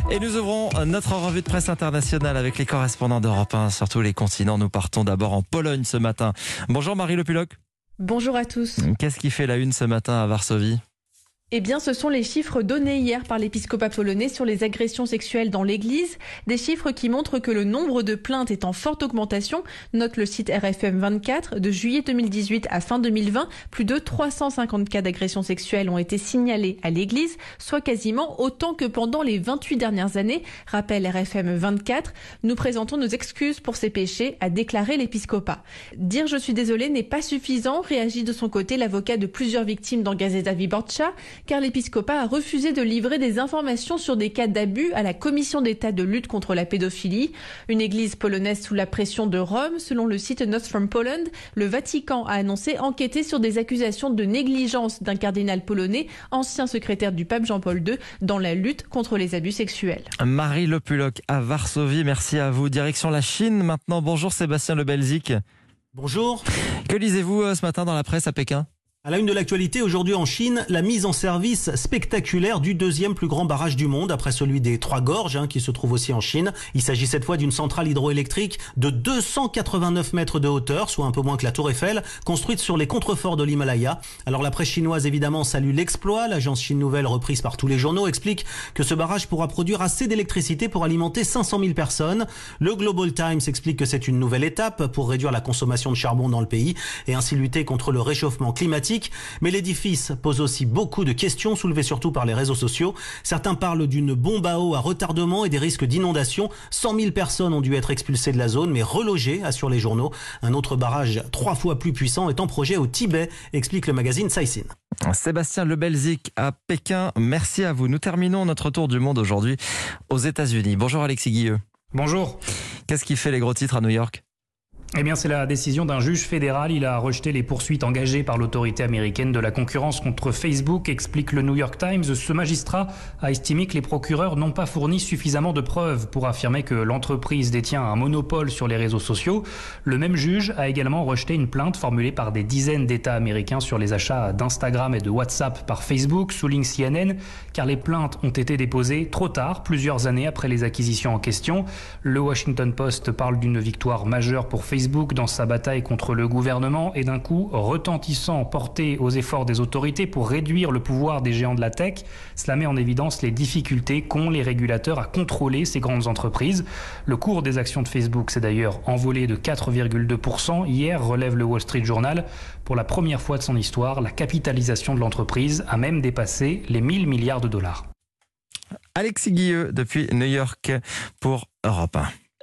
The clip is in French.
Et nous ouvrons notre revue de presse internationale avec les correspondants d'Europe 1 sur tous les continents. Nous partons d'abord en Pologne ce matin. Bonjour Marie Le Puloc. Bonjour à tous. Qu'est-ce qui fait la une ce matin à Varsovie ? Eh bien, ce sont les chiffres donnés hier par l'épiscopat polonais sur les agressions sexuelles dans l'église. Des chiffres qui montrent que le nombre de plaintes est en forte augmentation, note le site RFM 24. De juillet 2018 à fin 2020, plus de 350 cas d'agressions sexuelles ont été signalés à l'église, soit quasiment autant que pendant les 28 dernières années, rappelle RFM 24. Nous présentons nos excuses pour ces péchés, a déclaré l'épiscopat. Dire je suis désolé n'est pas suffisant, réagit de son côté l'avocat de plusieurs victimes dans Gazeta Wyborcza, car l'épiscopat a refusé de livrer des informations sur des cas d'abus à la Commission d'État de lutte contre la pédophilie. Une église polonaise sous la pression de Rome, selon le site Notes from Poland, le Vatican a annoncé enquêter sur des accusations de négligence d'un cardinal polonais, ancien secrétaire du pape Jean-Paul II, dans la lutte contre les abus sexuels. Marie Le Puloc à Varsovie, merci à vous. Direction la Chine maintenant. Bonjour Sébastien Le Belzic. Bonjour. Que lisez-vous ce matin dans la presse à Pékin ? À la une de l'actualité, aujourd'hui en Chine, la mise en service spectaculaire du deuxième plus grand barrage du monde, après celui des Trois Gorges, qui se trouve aussi en Chine. Il s'agit cette fois d'une centrale hydroélectrique de 289 mètres de hauteur, soit un peu moins que la Tour Eiffel, construite sur les contreforts de l'Himalaya. Alors la presse chinoise, évidemment, salue l'exploit. L'agence Chine Nouvelle, reprise par tous les journaux, explique que ce barrage pourra produire assez d'électricité pour alimenter 500 000 personnes. Le Global Times explique que c'est une nouvelle étape pour réduire la consommation de charbon dans le pays et ainsi lutter contre le réchauffement climatique. Mais l'édifice pose aussi beaucoup de questions soulevées surtout par les réseaux sociaux. Certains parlent d'une bombe à eau à retardement et des risques d'inondation. 100 000 personnes ont dû être expulsées de la zone, mais relogées, assurent les journaux. Un autre barrage 3 fois plus puissant est en projet au Tibet, explique le magazine Caixin. Sébastien Le Belzic à Pékin, merci à vous. Nous terminons notre tour du monde aujourd'hui aux États-Unis. Bonjour Alexis Guilleux. Bonjour. Qu'est-ce qui fait les gros titres à New York ? Eh bien, c'est la décision d'un juge fédéral. Il a rejeté les poursuites engagées par l'autorité américaine de la concurrence contre Facebook, explique le New York Times. Ce magistrat a estimé que les procureurs n'ont pas fourni suffisamment de preuves pour affirmer que l'entreprise détient un monopole sur les réseaux sociaux. Le même juge a également rejeté une plainte formulée par des dizaines d'États américains sur les achats d'Instagram et de WhatsApp par Facebook, souligne CNN, car les plaintes ont été déposées trop tard, plusieurs années après les acquisitions en question. Le Washington Post parle d'une victoire majeure pour Facebook dans sa bataille contre le gouvernement et d'un coup retentissant porté aux efforts des autorités pour réduire le pouvoir des géants de la tech. Cela met en évidence les difficultés qu'ont les régulateurs à contrôler ces grandes entreprises. Le cours des actions de Facebook s'est d'ailleurs envolé de 4,2% hier, relève le Wall Street Journal. Pour la première fois de son histoire, la capitalisation de l'entreprise a même dépassé les 1000 milliards de dollars. Alexis Guilleux depuis New York pour Europe 1.